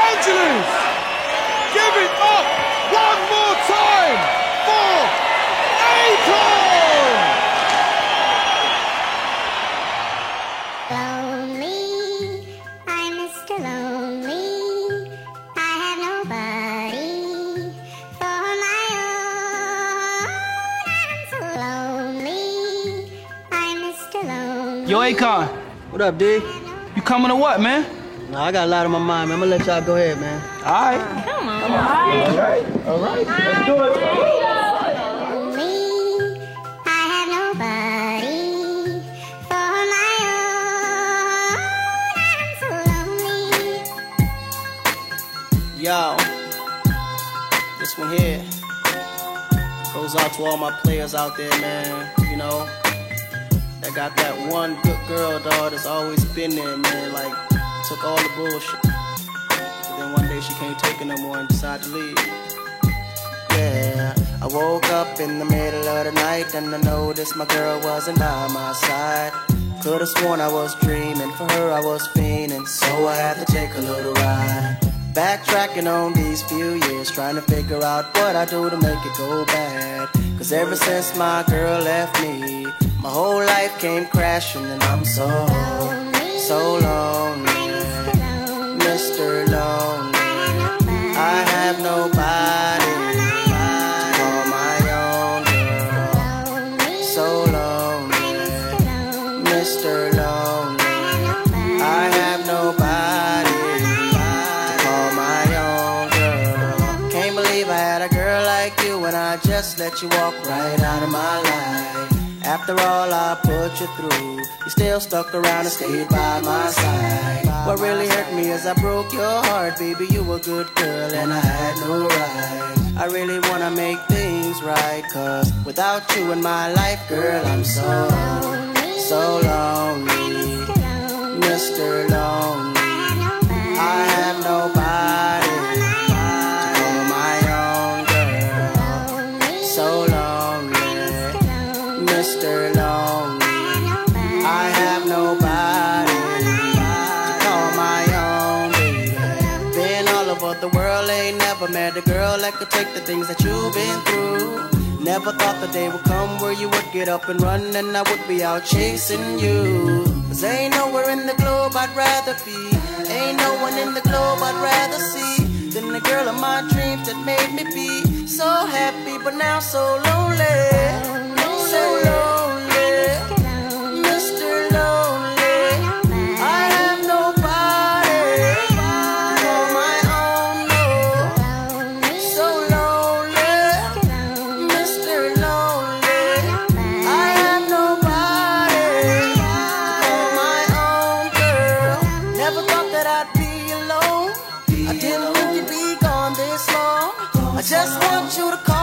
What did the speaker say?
Angeles! Give it up one more time for Akon! Lonely, I'm Mr. Lonely. I have nobody for my own. I'm so lonely. I'm Mr. Lonely. Yo, Akon, What up, D? you coming or what, man? Nah, I got a lot on my mind, man. I'm gonna let y'all go ahead, man. All right. Come on. All right. Let's do it. Lonely, I have nobody for my own. I'm so lonely. Yo, this one here goes out to all my players out there, man. You know, that got that one good girl, dog, that's always been there, man. Like, took all the bullshit. But then one day she can't take it no more and decided to leave. Yeah, I woke up in the middle of the night and I noticed my girl wasn't by my side. Could've sworn I was dreaming, for her I was fiending, so I had to take a little ride. Backtracking on these few years, trying to figure out what I do to make it go bad. Cause ever since my girl left me, my whole life came crashing and I'm so lonely. Mr. Lonely, I have nobody to call my own girl. So lonely, Mr. Lonely, I have nobody to call my own girl. Can't believe I had a girl like you and I just let you walk right out of my life. After all I put you through, you still stuck around and stayed by my side. What really hurt me is I broke your heart, baby, you a good girl and I had no right. I really wanna make things right, cause without you in my life, girl, I'm so lonely. Mr. Lonely, I have nobody to call my own girl. So lonely, Mr. Lonely, I have nobody to call my own baby. Been all over the world, ain't never met a girl that could take the things that you've been through. Never thought the day would come where you would get up and run and I would be out chasing you. Cause ain't nowhere in the globe I'd rather be, ain't no one in the globe I'd rather see than the girl of my dreams that made me be so happy but now so lonely. So lonely, Mr. Lonely, I have nobody to call my own, no. So lonely, Mr. Lonely, I have nobody to call my own girl. Never thought that I'd be alone, I didn't think you'd be gone this long. I just want you to call